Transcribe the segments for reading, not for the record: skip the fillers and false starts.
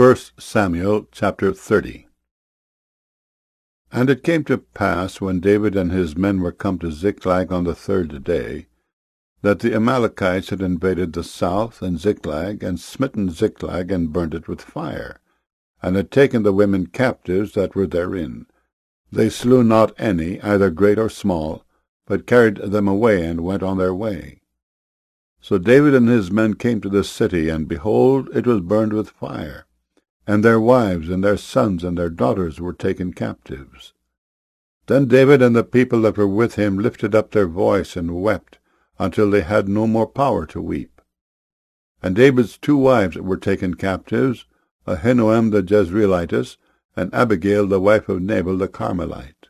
1 Samuel chapter 30. And it came to pass, when David and his men were come to Ziklag on the 3rd day, that the Amalekites had invaded the south and Ziklag, and smitten Ziklag, and burnt it with fire, and had taken the women captives that were therein. They slew not any, either great or small, but carried them away, and went on their way. So David and his men came to the city, and behold, it was burned with fire, and their wives and their sons and their daughters were taken captives. Then David and the people that were with him lifted up their voice and wept, until they had no more power to weep. And David's 2 wives were taken captives, Ahinoam the Jezreelitess, and Abigail the wife of Nabal the Carmelite.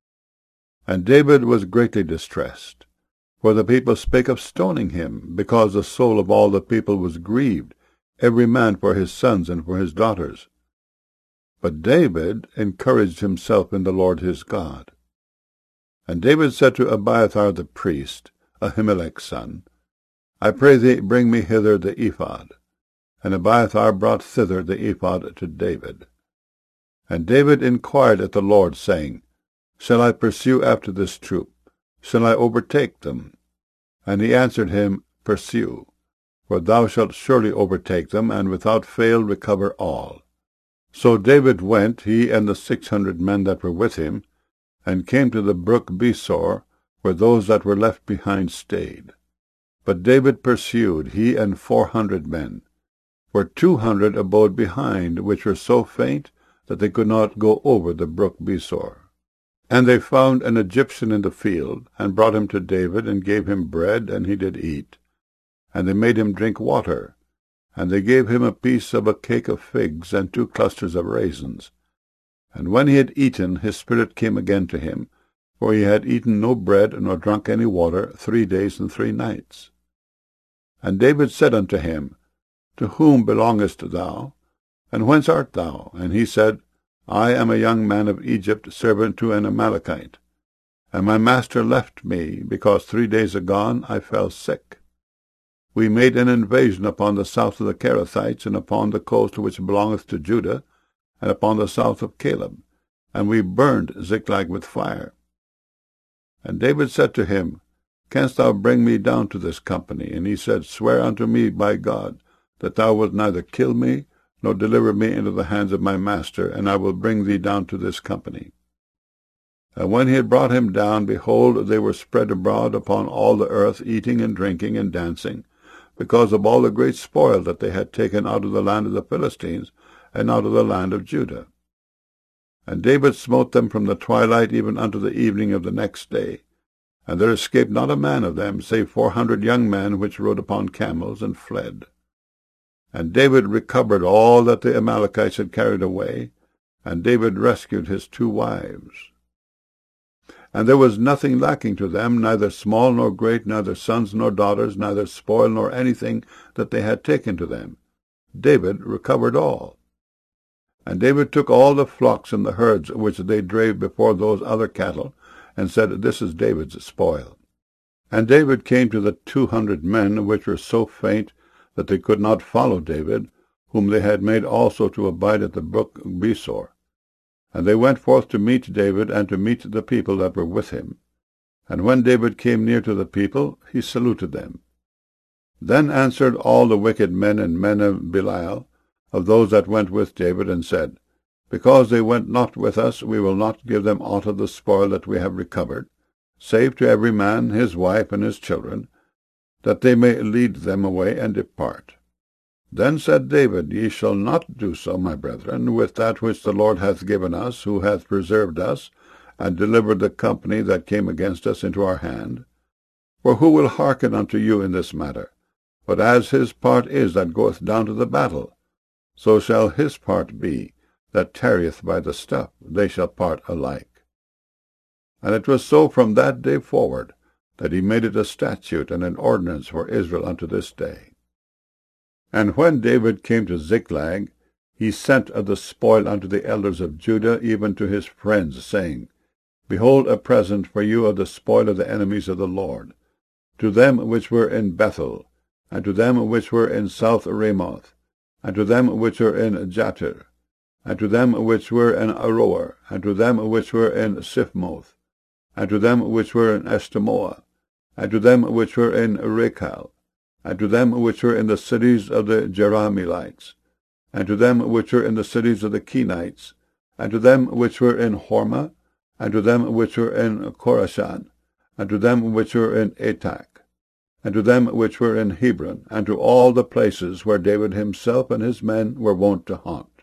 And David was greatly distressed, for the people spake of stoning him, because the soul of all the people was grieved, every man for his sons and for his daughters. But David encouraged himself in the Lord his God. And David said to Abiathar the priest, Ahimelech's son, I pray thee, bring me hither the ephod. And Abiathar brought thither the ephod to David. And David inquired at the Lord, saying, Shall I pursue after this troop? Shall I overtake them? And he answered him, Pursue, for thou shalt surely overtake them, and without fail recover all. So David went, he and the 600 men that were with him, and came to the brook Besor, where those that were left behind stayed. But David pursued, he and 400 men, for 200 abode behind, which were so faint that they could not go over the brook Besor. And they found an Egyptian in the field, and brought him to David, and gave him bread, and he did eat. And they made him drink water, and they gave him a piece of a cake of figs, and 2 clusters of raisins. And when he had eaten, his spirit came again to him, for he had eaten no bread, nor drunk any water, 3 days and 3 nights. And David said unto him, To whom belongest thou? And whence art thou? And he said, I am a young man of Egypt, servant to an Amalekite. And my master left me, because 3 days agone I fell sick. We made an invasion upon the south of the Kerethites, and upon the coast which belongeth to Judah, and upon the south of Caleb, and we burned Ziklag with fire. And David said to him, Canst thou bring me down to this company? And he said, Swear unto me by God, that thou wilt neither kill me, nor deliver me into the hands of my master, and I will bring thee down to this company. And when he had brought him down, behold, they were spread abroad upon all the earth, eating and drinking and dancing, because of all the great spoil that they had taken out of the land of the Philistines, and out of the land of Judah. And David smote them from the twilight even unto the evening of the next day, and there escaped not a man of them, save 400 young men which rode upon camels, and fled. And David recovered all that the Amalekites had carried away, and David rescued his 2 wives. And there was nothing lacking to them, neither small nor great, neither sons nor daughters, neither spoil nor anything that they had taken to them. David recovered all. And David took all the flocks and the herds which they drave before those other cattle, and said, This is David's spoil. And David came to the 200 men which were so faint that they could not follow David, whom they had made also to abide at the brook Besor. And they went forth to meet David, and to meet the people that were with him. And when David came near to the people, he saluted them. Then answered all the wicked men and men of Belial, of those that went with David, and said, Because they went not with us, we will not give them aught of the spoil that we have recovered, save to every man his wife and his children, that they may lead them away and depart. Then said David, Ye shall not do so, my brethren, with that which the Lord hath given us, who hath preserved us, and delivered the company that came against us into our hand. For who will hearken unto you in this matter? But as his part is that goeth down to the battle, so shall his part be that tarrieth by the stuff. They shall part alike. And it was so from that day forward, that he made it a statute and an ordinance for Israel unto this day. And when David came to Ziklag, he sent of the spoil unto the elders of Judah, even to his friends, saying, Behold a present for you of the spoil of the enemies of the Lord, to them which were in Bethel, and to them which were in South Ramoth, and to them which were in Jattir, and to them which were in Aroer, and to them which were in Siphmoth, and to them which were in Eshtemoa, and to them which were in Rechal, and to them which were in the cities of the Jerahmeelites, and to them which were in the cities of the Kenites, and to them which were in Hormah, and to them which were in Korashan, and to them which were in Atak, and to them which were in Hebron, and to all the places where David himself and his men were wont to haunt.